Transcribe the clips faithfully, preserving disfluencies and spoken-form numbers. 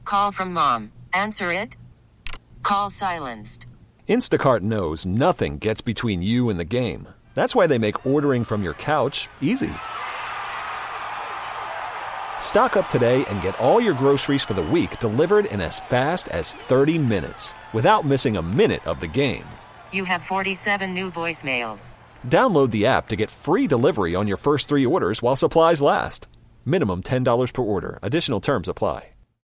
Call from mom. Answer it. Call silenced. Instacart knows nothing gets between you and the game. That's why they make ordering from your couch easy. Stock up today and get all your groceries for the week delivered in as fast as thirty minutes without missing a minute of the game. You have forty-seven new voicemails. Download the app to get free delivery on your first three orders while supplies last. Minimum ten dollars per order. Additional terms apply.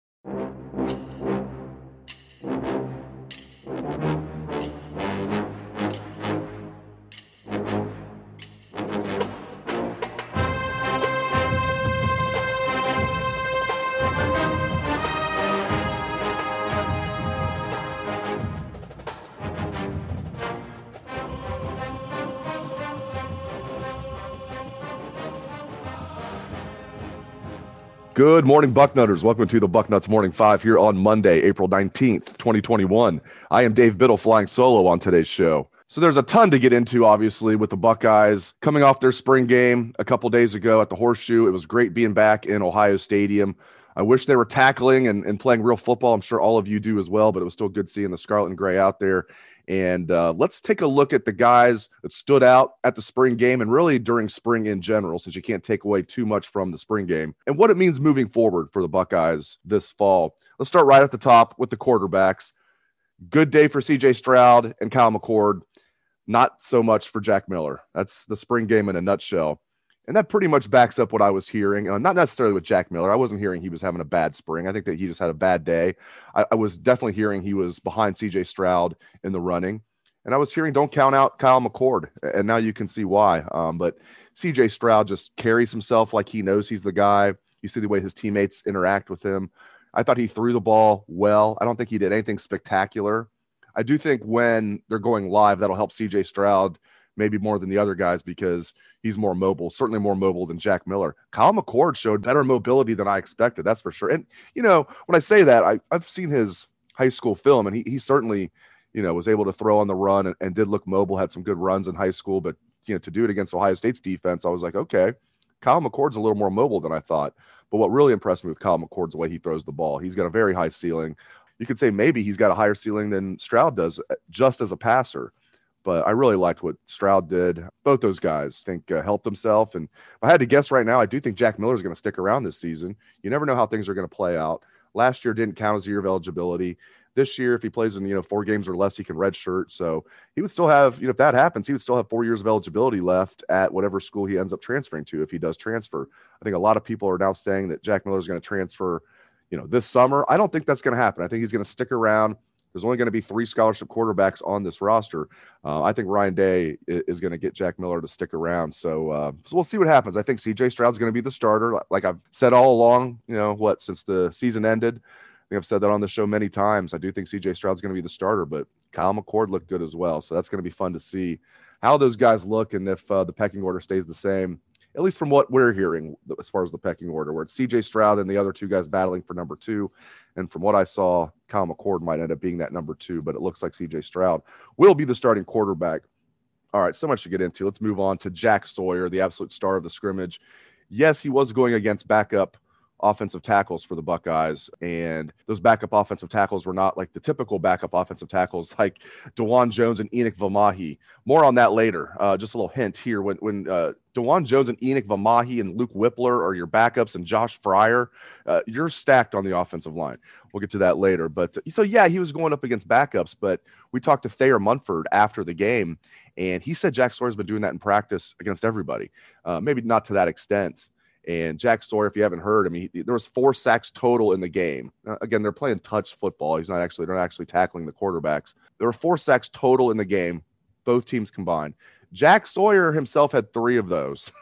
Good morning, Bucknutters. Welcome to the Bucknuts Morning Five here on Monday, April nineteenth, twenty twenty-one. I am Dave Biddle flying solo on today's show. So there's a ton to get into, obviously, with the Buckeyes coming off their spring game a couple days ago at the Horseshoe. It was great being back in Ohio Stadium. I wish they were tackling and, and playing real football. I'm sure all of you do as well, but it was still good seeing the Scarlet and Gray out there. And uh, let's take a look at the guys that stood out at the spring game and really during spring in general, since you can't take away too much from the spring game, and what it means moving forward for the Buckeyes this fall. Let's start right at the top with the quarterbacks. Good day for C J Stroud and Kyle McCord. Not so much for Jack Miller. That's the spring game in a nutshell. And that pretty much backs up what I was hearing. Uh, not necessarily with Jack Miller. I wasn't hearing he was having a bad spring. I think that he just had a bad day. I, I was definitely hearing he was behind C J Stroud in the running. And I was hearing don't count out Kyle McCord. And now you can see why. Um, but C J Stroud just carries himself like he knows he's the guy. You see the way his teammates interact with him. I thought he threw the ball well. I don't think he did anything spectacular. I do think when they're going live, that'll help C J Stroud maybe more than the other guys because he's more mobile, certainly more mobile than Jack Miller. Kyle McCord showed better mobility than I expected, that's for sure. And, you know, when I say that, I, I've seen his high school film, and he, he certainly, you know, was able to throw on the run and, and did look mobile, had some good runs in high school. But, you know, to do it against Ohio State's defense, I was like, okay, Kyle McCord's a little more mobile than I thought. But what really impressed me with Kyle McCord's the way he throws the ball. He's got a very high ceiling. You could say maybe he's got a higher ceiling than Stroud does just as a passer. But I really liked what Stroud did. Both those guys, I think, uh, helped himself. And if I had to guess right now, I do think Jack Miller is going to stick around this season. You never know how things are going to play out. Last year didn't count as a year of eligibility. This year, if he plays in, you know, four games or less, he can redshirt. So he would still have, you know, if that happens, he would still have four years of eligibility left at whatever school he ends up transferring to if he does transfer. I think a lot of people are now saying that Jack Miller is going to transfer, you know, this summer. I don't think that's going to happen. I think he's going to stick around. There's only going to be three scholarship quarterbacks on this roster. Uh, I think Ryan Day is, is going to get Jack Miller to stick around. So, uh, so we'll see what happens. I think C J Stroud's going to be the starter. Like I've said all along, you know, what, since the season ended, I think I've said that on the show many times. I do think C J Stroud's going to be the starter, but Kyle McCord looked good as well. So that's going to be fun to see how those guys look and if uh, the pecking order stays the same, at least from what we're hearing as far as the pecking order, where it's C J Stroud and the other two guys battling for number two. And from what I saw, Kyle McCord might end up being that number two, but it looks like C J Stroud will be the starting quarterback. All right, so much to get into. Let's move on to Jack Sawyer, the absolute star of the scrimmage. Yes, he was going against backup offensive tackles for the Buckeyes, and those backup offensive tackles were not like the typical backup offensive tackles like DeJuan Jones and Enoch Vamahi. More on that later. Uh, just a little hint here. When when uh, DeJuan Jones and Enoch Vamahi and Luke Whippler are your backups and Josh Fryer, uh, you're stacked on the offensive line. We'll get to that later. But so, yeah, he was going up against backups, but we talked to Thayer Munford after the game, and he said Jack Sawyer's been doing that in practice against everybody. Uh, maybe not to that extent. And Jack Sawyer, if you haven't heard, I mean, he, there was four sacks total in the game. Uh, again, they're playing touch football. He's not actually, they're not actually tackling the quarterbacks. There were four sacks total in the game, both teams combined. Jack Sawyer himself had three of those.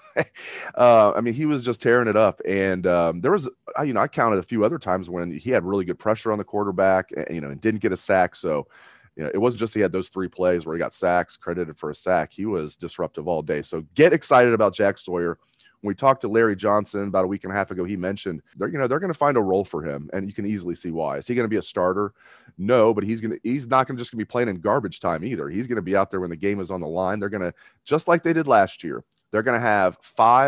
uh, I mean, he was just tearing it up. And um, there was, you know, I counted a few other times when he had really good pressure on the quarterback, and, you know, and didn't get a sack. So, you know, it wasn't just he had those three plays where he got sacks, credited for a sack. He was disruptive all day. So get excited about Jack Sawyer. When we talked to Larry Johnson about a week and a half ago, he mentioned they're, you know, they're going to find a role for him, and you can easily see why. Is he going to be a starter? No, but he's going to, he's not going to just going to be playing in garbage time either. He's going to be out there when the game is on the line. They're going to, just like they did last year, they're going to have five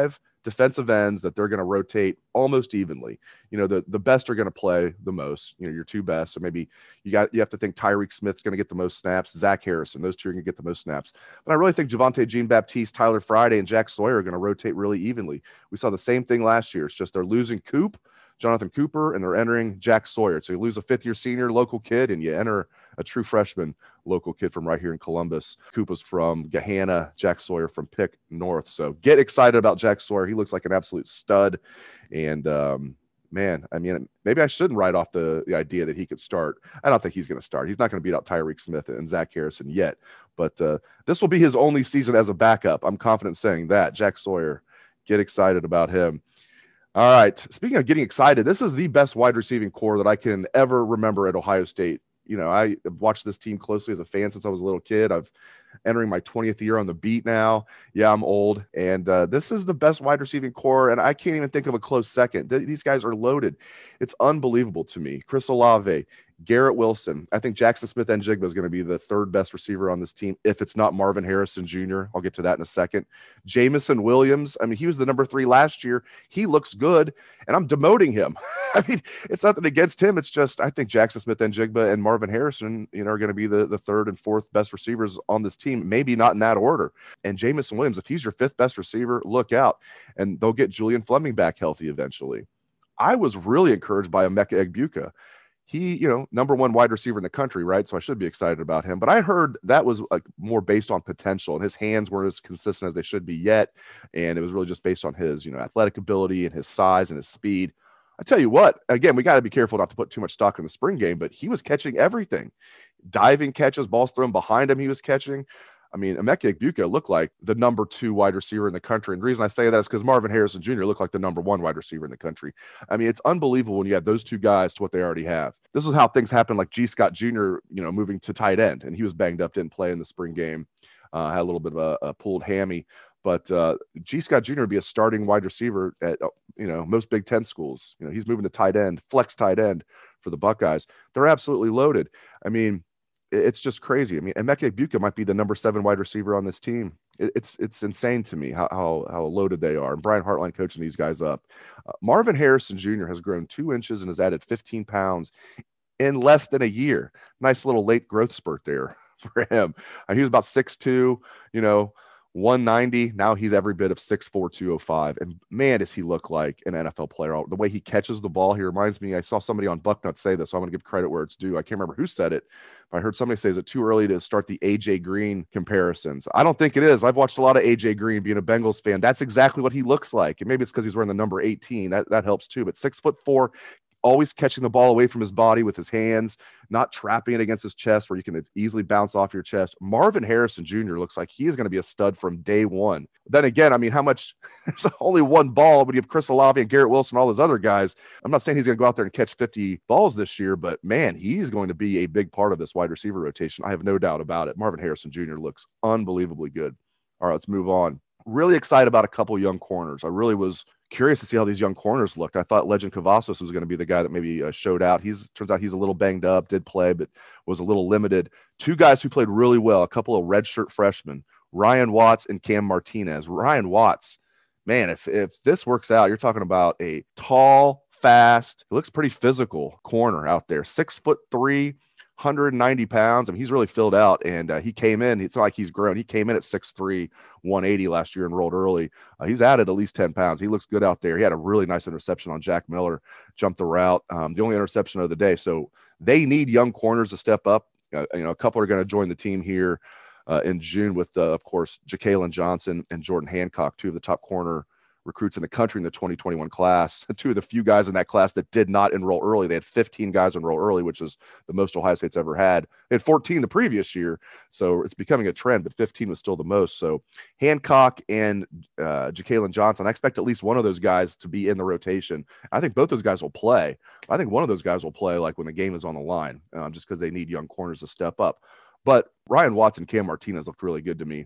defensive ends that they're going to rotate almost evenly. You know, the, the best are going to play the most, you know, your two best. So maybe you got, you have to think Tyreek Smith's going to get the most snaps, Zach Harrison, those two are going to get the most snaps. But I really think Javonte Jean-Baptiste, Tyler Friday, and Jack Sawyer are going to rotate really evenly. We saw the same thing last year. It's just they're losing Coop, Jonathan Cooper, and they're entering Jack Sawyer. So you lose a fifth-year senior local kid, and you enter a true freshman local kid from right here in Columbus. Coop was from Gahanna, Jack Sawyer from Pick North. So get excited about Jack Sawyer. He looks like an absolute stud. And, um, man, I mean, maybe I shouldn't write off the, the idea that he could start. I don't think he's going to start. He's not going to beat out Tyreek Smith and Zach Harrison yet. But uh, this will be his only season as a backup. I'm confident saying that. Jack Sawyer, get excited about him. All right. Speaking of getting excited, this is the best wide receiving core that I can ever remember at Ohio State. You know, I have watched this team closely as a fan since I was a little kid. I've entering my twentieth year on the beat now. Yeah, I'm old. And uh, this is the best wide receiving core, and I can't even think of a close second. Th- these guys are loaded. It's unbelievable to me. Chris Olave, Garrett Wilson. I think Jackson Smith-Njigba is going to be the third best receiver on this team, if it's not Marvin Harrison Junior I'll get to that in a second. Jamison Williams. I mean, he was the number three last year. He looks good, and I'm demoting him. I mean, it's nothing against him. It's just I think Jackson Smith-Njigba and Marvin Harrison, you know, are going to be the, the third and fourth best receivers on this team, maybe not in that order. And Jamison Williams, if he's your fifth best receiver, look out. And they'll get Julian Fleming back healthy eventually. I was really encouraged by Emeka Egbuka. He, you know, number one wide receiver in the country, right? So I should be excited about him. But I heard that was like more based on potential, and his hands weren't as consistent as they should be yet. And it was really just based on his, you know, athletic ability and his size and his speed. I tell you what, again, we got to be careful not to put too much stock in the spring game, but he was catching everything. Diving catches, balls thrown behind him, he was catching. I mean, Emeka Egbuka looked like the number two wide receiver in the country. And the reason I say that is because Marvin Harrison Junior looked like the number one wide receiver in the country. I mean, it's unbelievable when you have those two guys to what they already have. This is how things happen, like G. Scott Junior, you know, moving to tight end, and he was banged up, didn't play in the spring game, uh, had a little bit of a, a pulled hammy. But uh, G. Scott Junior would be a starting wide receiver at, you know, most Big Ten schools. You know, he's moving to tight end, flex tight end for the Buckeyes. They're absolutely loaded. I mean, it's just crazy. I mean, Emeka Egbuka might be the number seven wide receiver on this team. It's it's insane to me how how, how loaded they are. And Brian Hartline coaching these guys up. Uh, Marvin Harrison Junior has grown two inches and has added fifteen pounds in less than a year. Nice little late growth spurt there for him. Uh, he was about six two, you know, one ninety. Now he's every bit of six four, two oh five. And man, does he look like an N F L player. The way he catches the ball, he reminds me, I saw somebody on Bucknuts say this, so I'm going to give credit where it's due. I can't remember who said it, but I heard somebody say, is it too early to start the A J Green comparisons? I don't think it is. I've watched a lot of A J Green being a Bengals fan. That's exactly what he looks like. And maybe it's because he's wearing the number eighteen. That, that helps too. But six foot four, always catching the ball away from his body with his hands, not trapping it against his chest where you can easily bounce off your chest. Marvin Harrison Junior looks like he is going to be a stud from day one. Then again, I mean, how much – there's only one ball, but you have Chris Olave and Garrett Wilson, all those other guys. I'm not saying he's going to go out there and catch fifty balls this year, but, man, he's going to be a big part of this wide receiver rotation. I have no doubt about it. Marvin Harrison Junior looks unbelievably good. All right, let's move on. Really excited about a couple young corners. I really was – curious to see how these young corners looked. I thought Legend Cavazos was going to be the guy that maybe uh, showed out. He's turns out he's a little banged up, did play, but was a little limited. Two guys who played really well, a couple of redshirt freshmen, Ryan Watts and Cam Martinez. Ryan Watts, man, if if this works out, you're talking about a tall, fast, looks pretty physical corner out there, six foot three, one hundred ninety pounds. I mean, he's really filled out, and uh, he came in. It's not like he's grown. He came in at six three, one eighty last year and rolled early. Uh, he's added at least ten pounds. He looks good out there. He had a really nice interception on Jack Miller, jumped the route, um, the only interception of the day. So they need young corners to step up. Uh, you know, a couple are going to join the team here uh, in June with, uh, of course, Ja'Kalen Johnson and Jordan Hancock, two of the top corner recruits in the country in the twenty twenty-one class. Two of the few guys in that class that did not enroll early. They had fifteen guys enroll early, which is the most Ohio State's ever had. They had fourteen the previous year, so it's becoming a trend, but fifteen was still the most. So Hancock and uh, Ja'Kalen Johnson, I expect at least one of those guys to be in the rotation. I think both those guys will play. I think one of those guys will play like when the game is on the line, um, just because they need young corners to step up. But Ryan Watts and Cam Martinez looked really good to me.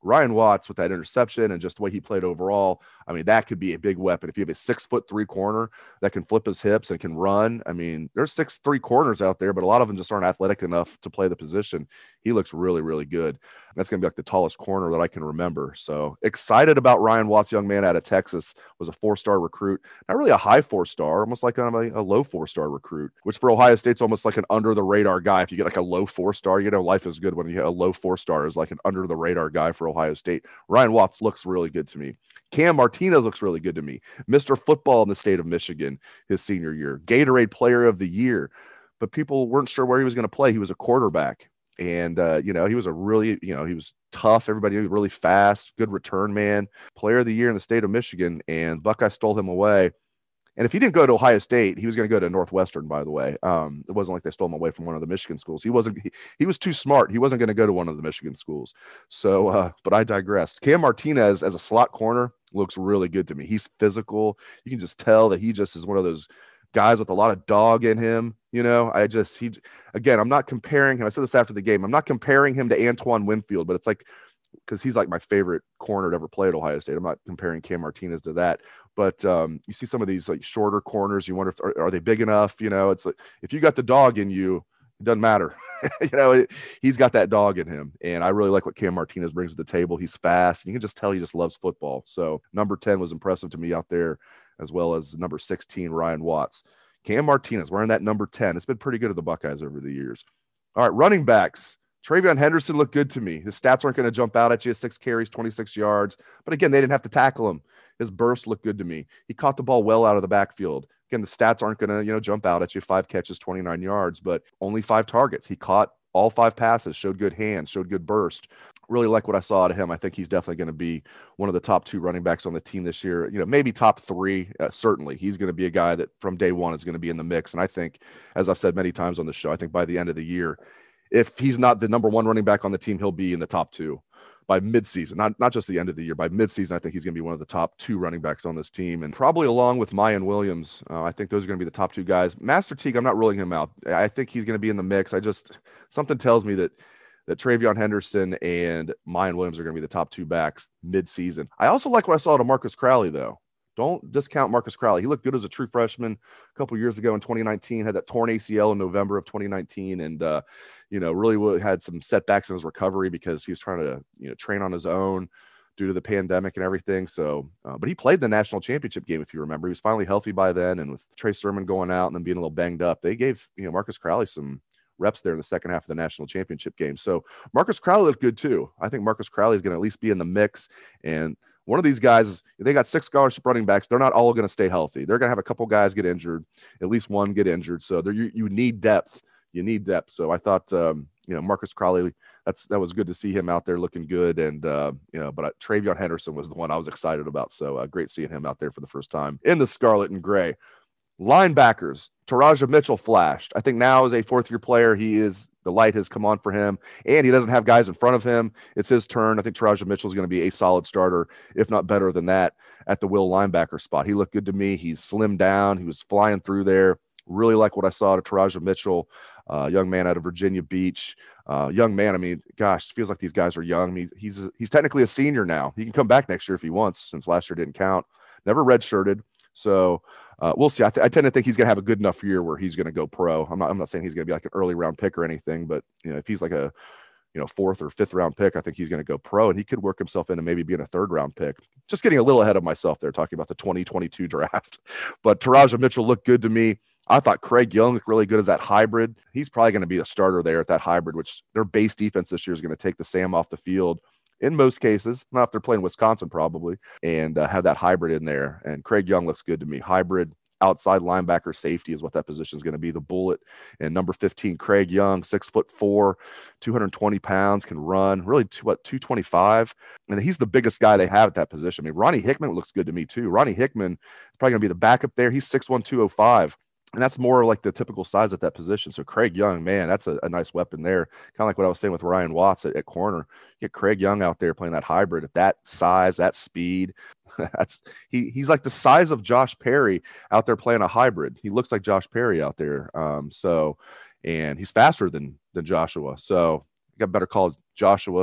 Ryan Watts with that interception and just the way he played overall, I mean, that could be a big weapon. If you have a six foot three corner that can flip his hips and can run, I mean, there's six three corners out there, but a lot of them just aren't athletic enough to play the position. He looks really, really good. That's going to be like the tallest corner that I can remember. So excited about Ryan Watts, young man out of Texas, was a four-star recruit. Not really a high four-star, almost like kind of a, a low four-star recruit, which for Ohio State's almost like an under-the-radar guy. If you get like a low four-star, you know, life is good when you get a low four-star is like an under-the-radar guy for Ohio State. Ryan Watts looks really good to me. Cam Martinez looks really good to me. Mister Football in the state of Michigan his senior year. Gatorade Player of the Year. But people weren't sure where he was going to play. He was a quarterback. And, uh, you know, he was a really, you know, he was tough. Everybody was really fast, good return man, player of the year in the state of Michigan. And Buckeyes stole him away. And if he didn't go to Ohio State, he was going to go to Northwestern, by the way. Um, it wasn't like they stole him away from one of the Michigan schools. He wasn't, he, he was too smart. He wasn't going to go to one of the Michigan schools. So, uh, but I digressed. Cam Martinez as a slot corner looks really good to me. He's physical. You can just tell that he just is one of those guys with a lot of dog in him. You know, I just, he, again, I'm not comparing him. I said this after the game. I'm not comparing him to Antoine Winfield, but it's like, because he's like my favorite corner to ever play at Ohio State. I'm not comparing Cam Martinez to that, but um, you see some of these like shorter corners. You wonder if are, are they big enough? You know, it's like if you got the dog in you, it doesn't matter. you know, it, he's got that dog in him, and I really like what Cam Martinez brings to the table. He's fast. You can just tell he just loves football. So number ten was impressive to me out there, as well as number sixteen Ryan Watts. Cam Martinez wearing that number ten. It's been pretty good at the Buckeyes over the years. All right, running backs. TreVeyon Henderson looked good to me. His stats aren't going to jump out at you. Six carries, twenty-six yards. But again, they didn't have to tackle him. His burst looked good to me. He caught the ball well out of the backfield. Again, the stats aren't going to, you know, jump out at you. Five catches, twenty-nine yards, but only five targets. He caught all five passes, showed good hands, showed good burst. Really like what I saw out of him. I think he's definitely going to be one of the top two running backs on the team this year. You know, maybe top three. Uh, certainly, he's going to be a guy that from day one is going to be in the mix. And I think, as I've said many times on the show, I think by the end of the year, if he's not the number one running back on the team, he'll be in the top two by midseason, not, not just the end of the year. By midseason, I think he's going to be one of the top two running backs on this team, and probably along with Mayan Williams. Uh, I think those are going to be the top two guys. Master Teague, I'm not ruling him out. I think he's going to be in the mix. I just, something tells me that that TreVeyon Henderson and Mayan Williams are going to be the top two backs midseason. I also like what I saw to Marcus Crowley, though. Don't discount Marcus Crowley. He looked good as a true freshman a couple years ago in twenty nineteen, had that torn A C L in November of twenty nineteen, and, uh, you know, really had some setbacks in his recovery because he was trying to, you know, train on his own due to the pandemic and everything. So, uh, but he played the national championship game, if you remember. He was finally healthy by then, and with Trey Sermon going out and then being a little banged up, they gave, you know, Marcus Crowley some reps there in the second half of the national championship game. So Marcus Crowley looked good too. I think Marcus Crowley is going to at least be in the mix, and one of these guys, they got six scholarship running backs. They're not all going to stay healthy. They're going to have a couple guys get injured, at least one get injured. So there, you, you need depth. You need depth. So I thought, um, you know, Marcus Crowley, that's, that was good to see him out there looking good. And, uh, you know, but uh, TreVeyon Henderson was the one I was excited about. So uh, great seeing him out there for the first time in the scarlet and gray. Linebackers, Taraja Mitchell flashed. I think now as a fourth-year player, he is the light has come on for him, and he doesn't have guys in front of him. It's his turn. I think Taraja Mitchell is going to be a solid starter, if not better than that, at the will linebacker spot. He looked good to me. He's slimmed down. He was flying through there. Really like what I saw to Taraja Mitchell, uh, young man out of Virginia Beach. Uh, young man, I mean, gosh, feels like these guys are young. I mean, he's he's technically a senior now. He can come back next year if he wants, since last year didn't count. Never redshirted. So uh, we'll see. I, th- I tend to think he's going to have a good enough year where he's going to go pro. I'm not, I'm not saying he's going to be like an early round pick or anything, but you know, if he's like a, you know, fourth or fifth round pick, I think he's going to go pro, and he could work himself into maybe being a third round pick. Just getting a little ahead of myself there, talking about the twenty twenty-two draft, but Taraja Mitchell looked good to me. I thought Craig Young looked really good as that hybrid. He's probably going to be a starter there at that hybrid, which their base defense this year is going to take the Sam off the field in most cases, not if they're playing Wisconsin probably, and uh, have that hybrid in there. And Craig Young looks good to me. Hybrid outside linebacker safety is what that position is going to be, the bullet. And number fifteen, Craig Young, six foot four, two hundred twenty pounds, can run really to what, two twenty-five. And he's the biggest guy they have at that position. I mean, Ronnie Hickman looks good to me too. Ronnie Hickman is probably going to be the backup there. He's six one, two oh five. And that's more like the typical size at that position. So Craig Young, man, that's a, a nice weapon there. Kind of like what I was saying with Ryan Watts at, at corner. Get Craig Young out there playing that hybrid at that size, that speed. That's he. He's like the size of Josh Perry out there playing a hybrid. He looks like Josh Perry out there. Um, so, and he's faster than than Joshua. So you got better call Joshua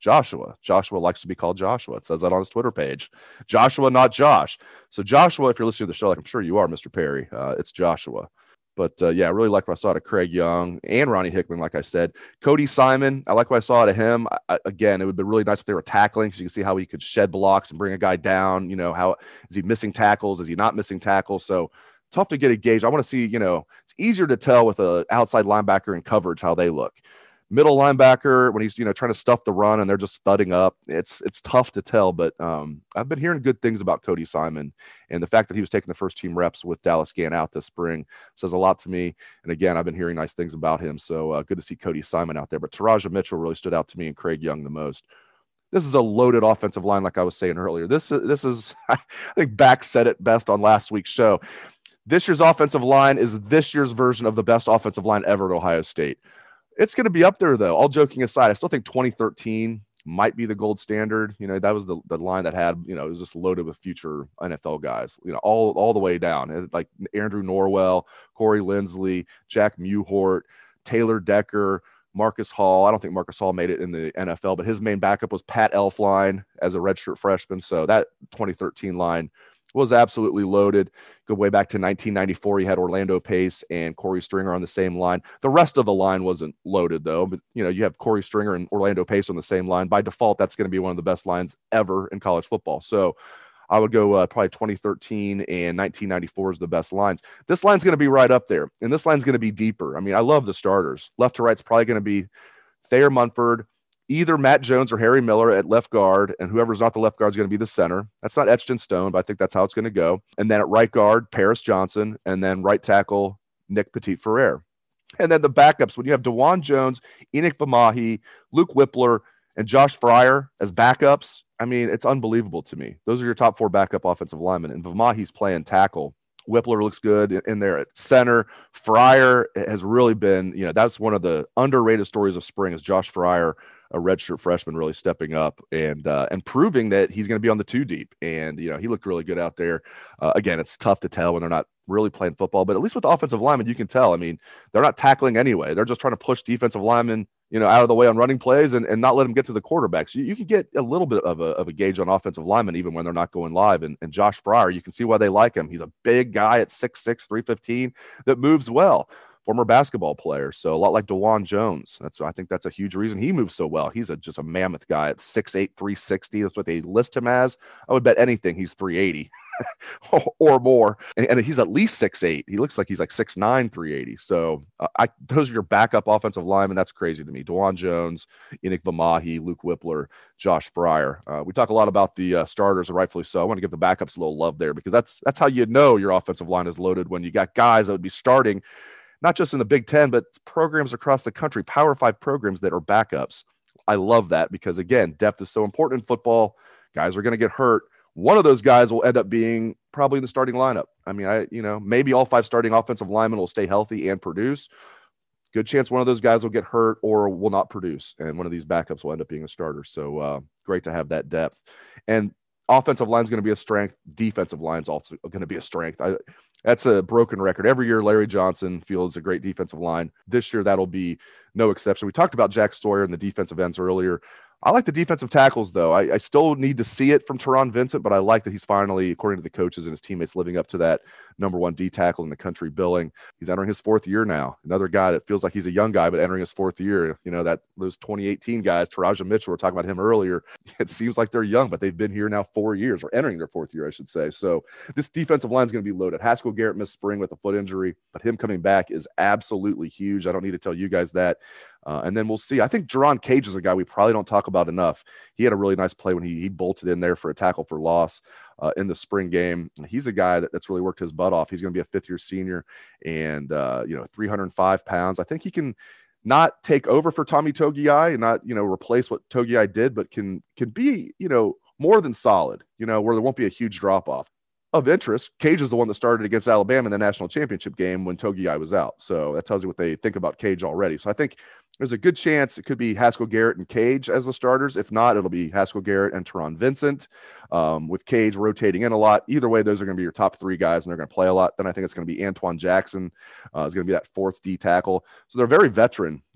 Joshua. Joshua likes to be called Joshua. It says that on his Twitter page. Joshua, not Josh. So Joshua, if you're listening to the show, like I'm sure you are, Mister Perry, uh, it's Joshua. But uh, yeah, I really like what I saw out of Craig Young and Ronnie Hickman, like I said. Cody Simon, I like what I saw out of him. I, again, it would be really nice if they were tackling, because you can see how he could shed blocks and bring a guy down. You know, how is he missing tackles? Is he not missing tackles? So tough to get a gauge. I want to see, you know, it's easier to tell with an outside linebacker in coverage how they look. Middle linebacker, when he's, you know, trying to stuff the run and they're just thudding up, it's it's tough to tell. But um, I've been hearing good things about Cody Simon, and the fact that he was taking the first team reps with Dallas Gant out this spring says a lot to me. And again, I've been hearing nice things about him. So uh, good to see Cody Simon out there. But Taraja Mitchell really stood out to me, and Craig Young the most. This is a loaded offensive line, like I was saying earlier. This, this is, I think Back said it best on last week's show. This year's offensive line is this year's version of the best offensive line ever at Ohio State. It's going to be up there, though. All joking aside, I still think twenty thirteen might be the gold standard. You know, that was the, the line that had, you know, it was just loaded with future N F L guys, you know, all, all the way down. Like Andrew Norwell, Corey Linsley, Jack Mewhort, Taylor Decker, Marcus Hall. I don't think Marcus Hall made it in the N F L, but his main backup was Pat Elflein as a redshirt freshman. So that twenty thirteen line was absolutely loaded. Go way back to nineteen ninety-four. You had Orlando Pace and Corey Stringer on the same line. The rest of the line wasn't loaded, though. But, you know, you have Corey Stringer and Orlando Pace on the same line. By default, that's going to be one of the best lines ever in college football. So I would go uh, probably twenty thirteen and nineteen ninety-four is the best lines. This line's going to be right up there, and this line's going to be deeper. I mean, I love the starters. Left to right's probably going to be Thayer Munford, either Matt Jones or Harry Miller at left guard, and whoever's not the left guard is going to be the center. That's not etched in stone, but I think that's how it's going to go. And then at right guard, Paris Johnson, and then right tackle, Nick Petit-Ferrer. And then the backups, when you have DeJuan Jones, Enoch Vamahi, Luke Whippler, and Josh Fryer as backups, I mean, it's unbelievable to me. Those are your top four backup offensive linemen, and Vamahi's playing tackle. Whippler looks good in there at center. Fryer has really been, you know, that's one of the underrated stories of spring is Josh Fryer, a redshirt freshman, really stepping up and uh, and proving that he's going to be on the two deep. And, you know, he looked really good out there. Uh, again, it's tough to tell when they're not really playing football, but at least with the offensive linemen, you can tell. I mean, they're not tackling anyway. They're just trying to push defensive linemen, you know, out of the way on running plays and, and not let them get to the quarterbacks. You, you can get a little bit of a, of a gauge on offensive linemen even when they're not going live. And, and Josh Fryer, you can see why they like him. He's a big guy at six six, three fifteen that moves well. Former basketball player. So a lot like DeJuan Jones. That's, I think that's a huge reason he moves so well. He's a, just a mammoth guy at six eight, three sixty. That's what they list him as. I would bet anything he's three eighty or more. And, and he's at least six eight. He looks like he's like six nine, three eighty. So uh, I, those are your backup offensive linemen. That's crazy to me. DeJuan Jones, Enoch Vamahi, Luke Whippler, Josh Fryer. Uh, we talk a lot about the uh, starters, and rightfully so. I want to give the backups a little love there because that's, that's how you know your offensive line is loaded, when you got guys that would be starting not just in the Big Ten, but programs across the country, Power Five programs that are backups. I love that because, again, depth is so important in football. Guys are going to get hurt. One of those guys will end up being probably in the starting lineup. I mean, I, you know, maybe all five starting offensive linemen will stay healthy and produce. Good chance one of those guys will get hurt or will not produce, and one of these backups will end up being a starter. So uh, great to have that depth. And offensive line is going to be a strength. Defensive line is also going to be a strength. I, that's a broken record. Every year, Larry Johnson fields a great defensive line. This year, that'll be no exception. We talked about Jack Sawyer and the defensive ends earlier. I like the defensive tackles, though. I, I still need to see it from Teron Vincent, but I like that he's finally, according to the coaches and his teammates, living up to that number one D tackle in the country billing. He's entering his fourth year now. Another guy that feels like he's a young guy, but entering his fourth year. You know, that those twenty eighteen guys, Taraja Mitchell, we were talking about him earlier. It seems like they're young, but they've been here now four years, or entering their fourth year, I should say. So this defensive line is going to be loaded. Haskell Garrett missed spring with a foot injury, but him coming back is absolutely huge. I don't need to tell you guys that. Uh, and then we'll see. I think Jerron Cage is a guy we probably don't talk about enough. He had a really nice play when he, he bolted in there for a tackle for loss uh, in the spring game. He's a guy that, that's really worked his butt off. He's going to be a fifth-year senior and, uh, you know, three hundred five pounds. I think he can not take over for Tommy Togiai and not, you know, replace what Togiai did, but can can be, you know, more than solid, you know, where there won't be a huge drop-off. Of interest, Cage is the one that started against Alabama in the national championship game when Togiai was out. So that tells you what they think about Cage already. So I think there's a good chance it could be Haskell Garrett and Cage as the starters. If not, it'll be Haskell Garrett and Teron Vincent, um, with Cage rotating in a lot. Either way, those are going to be your top three guys, and they're going to play a lot. Then I think it's going to be Antoine Jackson uh, is going to be that fourth D tackle. So they're very veteran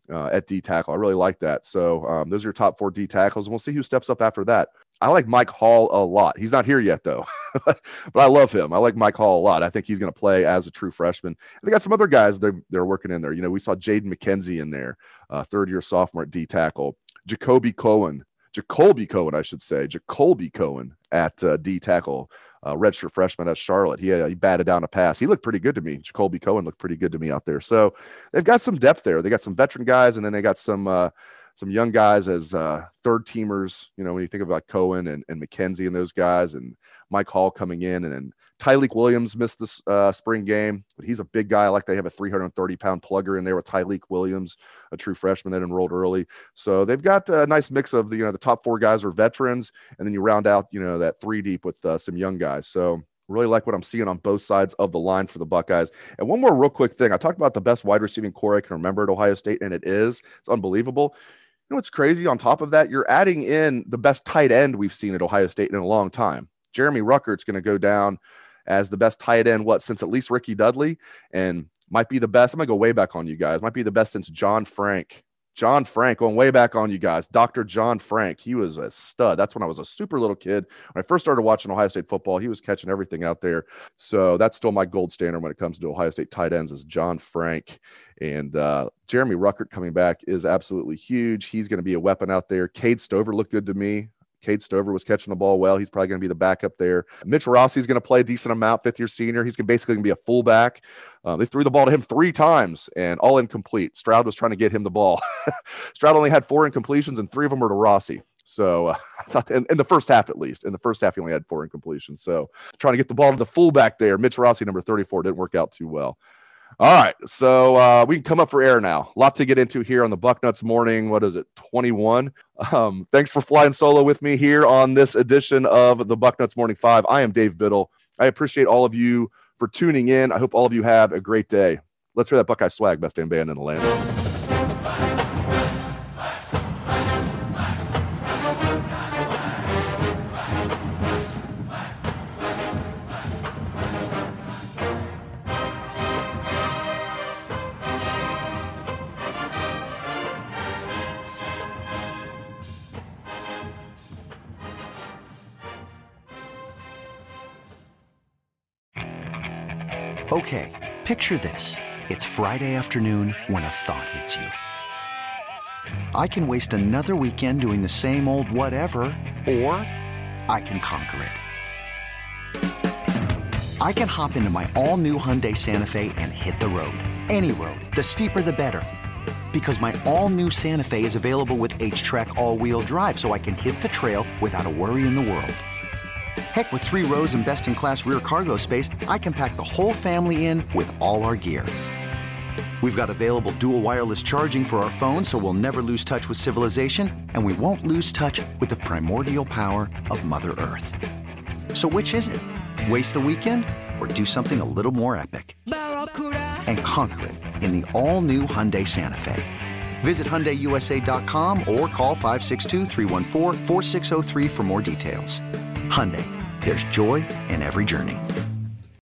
uh, at D tackle. I really like that. So um, those are your top four D tackles, and we'll see who steps up after that. I like Mike Hall a lot. He's not here yet, though, but I love him. I like Mike Hall a lot. I think he's going to play as a true freshman. They got some other guys they're, they're working in there. You know, we saw Jaden McKenzie in there, uh, third-year sophomore at D tackle. Jacoby Cohen, Jacoby Cohen, I should say, Jacoby Cohen at uh, D tackle, uh, redshirt freshman at Charlotte. He, uh, he batted down a pass. He looked pretty good to me. Jacoby Cohen looked pretty good to me out there. So they've got some depth there. They got some veteran guys, and then they got some uh, – some young guys as uh, third teamers, you know, when you think about Cohen and, and McKenzie and those guys, and Mike Hall coming in, and then Tyleek Williams missed this uh, spring game, but he's a big guy. Like they have a three hundred thirty pound plugger in there with Tyleek Williams, a true freshman that enrolled early. So they've got a nice mix of the, you know, the top four guys are veterans, and then you round out, you know, that three deep with uh, some young guys. So really like what I'm seeing on both sides of the line for the Buckeyes. And one more real quick thing. I talked about the best wide receiving core I can remember at Ohio State, and it is. It's unbelievable. You know what's crazy? On top of that, you're adding in the best tight end we've seen at Ohio State in a long time. Jeremy Ruckert's going to go down as the best tight end, what, since at least Ricky Dudley, and might be the best. I'm going to go way back on you guys. Might be the best since John Frank. John Frank, going way back on you guys. Doctor John Frank, he was a stud. That's when I was a super little kid. When I first started watching Ohio State football, he was catching everything out there. So that's still my gold standard when it comes to Ohio State tight ends is John Frank. And uh, Jeremy Ruckert coming back is absolutely huge. He's going to be a weapon out there. Cade Stover looked good to me. Cade Stover was catching the ball well. He's probably going to be the backup there. Mitch Rossi's going to play a decent amount, fifth-year senior. He's basically going to be a fullback. Uh, they threw the ball to him three times and all incomplete. Stroud was trying to get him the ball. Stroud only had four incompletions, and three of them were to Rossi. So uh, I thought in, in the first half, at least, in the first half, he only had four incompletions. So trying to get the ball to the fullback there, Mitch Rossi, number thirty-four, didn't work out too well. All right, so uh, we can come up for air now. A lot to get into here on the Bucknuts Morning. What is it, twenty-one? Um, thanks for flying solo with me here on this edition of the Bucknuts Morning Five. I am Dave Biddle. I appreciate all of you for tuning in. I hope all of you have a great day. Let's hear that Buckeye swag, best damn band in the land. Okay, picture this. It's Friday afternoon when a thought hits you. I can waste another weekend doing the same old whatever, or I can conquer it. I can hop into my all-new Hyundai Santa Fe and hit the road. Any road. The steeper, the better. Because my all-new Santa Fe is available with H-Track all-wheel drive, so I can hit the trail without a worry in the world. Heck, with three rows and best-in-class rear cargo space, I can pack the whole family in with all our gear. We've got available dual wireless charging for our phones, so we'll never lose touch with civilization, and we won't lose touch with the primordial power of Mother Earth. So which is it? Waste the weekend or do something a little more epic? And conquer it in the all-new Hyundai Santa Fe. Visit Hyundai U S A dot com or call five six two, three one four, four six zero three for more details. Hyundai. There's joy in every journey.